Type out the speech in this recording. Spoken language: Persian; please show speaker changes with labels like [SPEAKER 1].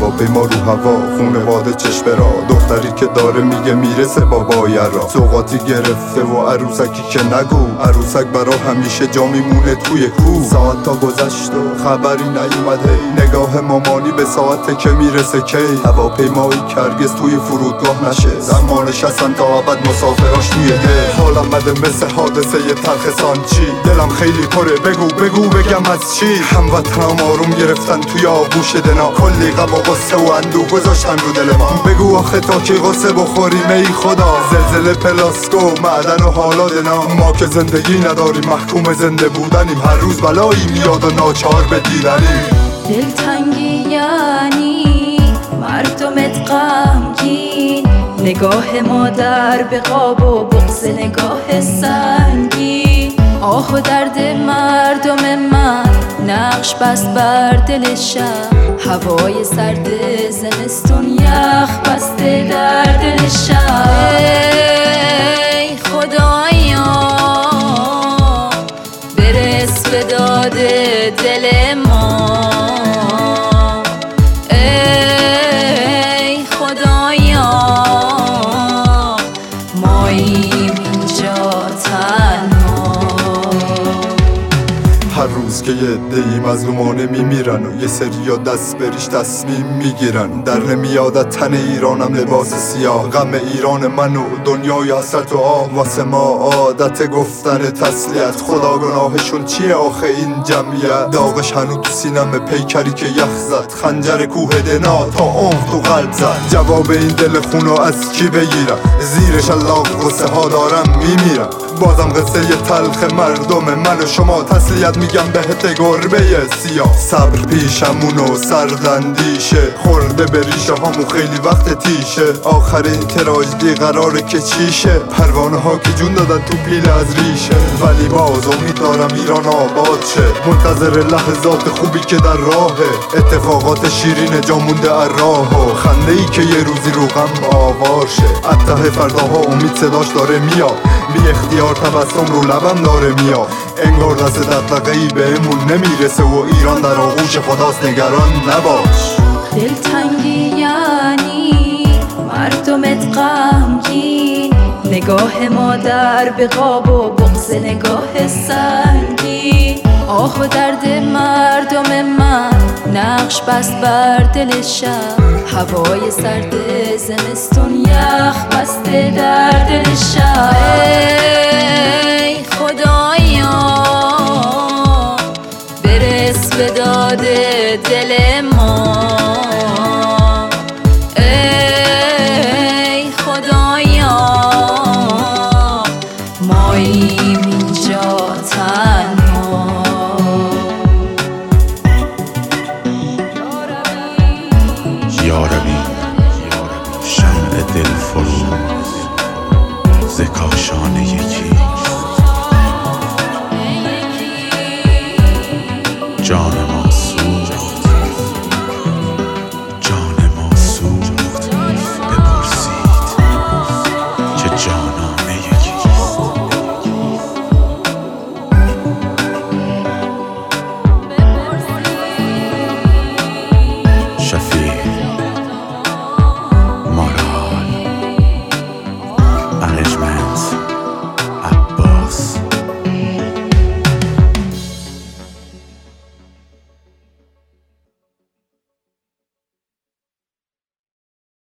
[SPEAKER 1] هواپیما رو هوا، خونواده چشم را، دختری که داره میگه میرسه بابای را. سوغاتی گرفته و عروسکی که نگو، عروسک برا همیشه جا میمونه توی کوه. ساعت تا گذشت و خبری نیومده، نگاه مامانی به ساعت که میرسه کی. هواپیمایی که هرگز توی فرودگاه نشه، زمانش هستن تا ابد مسافراش توی ده. حالم بده مثل حادثه تلخ سانچی، دلم خیلی پره بگو بگم از چی. هموطنم آروم گرفتن توی آغوش دنا، کلی غم و غصه و اندوه گذاشتن رو دل ما. بگو آخه تا کی قصه بخوریم ای خدا، زلزله پلاسکو معدن و حالا دنا. ما که زندگی نداریم محکوم زنده بودنیم، هر روز بلایی میاد و ناچار به دیدنیم.
[SPEAKER 2] دلتنگی یعنی مردمت غمگین، نگاه مادر به قاب و بغض نگاه سنگین. آه و درد مردم من نقش بست بر دل شب، هوای سرد زمستون یخ بسته در دل شب. ای خدایا برس به داد دل ما، ای خدایا ماییم اینجا تنها.
[SPEAKER 1] هر روز که یه عده‌ای مظلومانه میمیرن و یه سریا دست بریش تصمیم میگیرن. در نمیادت تن ایرانم لباس سیاه، غم ایران من و دنیای حسرت و آه. واسه ما عادت گفتن تسلیت، خدا گناهشون چیه آخه این جمعیت. داغش هنو تو سینم پیکری که یخ زد، خنجر کوه دنا تا عمق تو قلب زد. جواب این دل خونو از کی بگیرم، زیرش الله قصه ها دارم میمیرم. بازم قصه تلخ مردم من و شما، تسلیت میگم بهت گربه سیاه. صبر پیشمون و سردندیشه، خورده به ریشه هامون خیلی وقت تیشه. آخرین تراژدی قراره که چیشه، پروانه ها که جون دادن تو پیل از ریشه. ولی باز امید دارم ایران آباد شه، منتظر لحظات خوبی که در راهه. اتفاقات شیرین جا مونده راه و خنده ای که یه روزی رو غم آوار شه. ابته فرداها امید صداش داره میاد، بی اختیار تبسم رو لبم داره میاد. انگار دست دغدغه‌ای بهمون نمیرسه و ایران در آغوش خداست، نگران نباش.
[SPEAKER 2] دلتنگی یعنی مردمت غمگین، نگاه مادر به قاب و بغض نگاه سنگین. آه و درد مردم من نقش بست بر دل شب، هوای سرد زمستون یخ بسته در دل شب. ای خدایا برس به داد دل ما، ای خدایا ماییم اینجا تنها.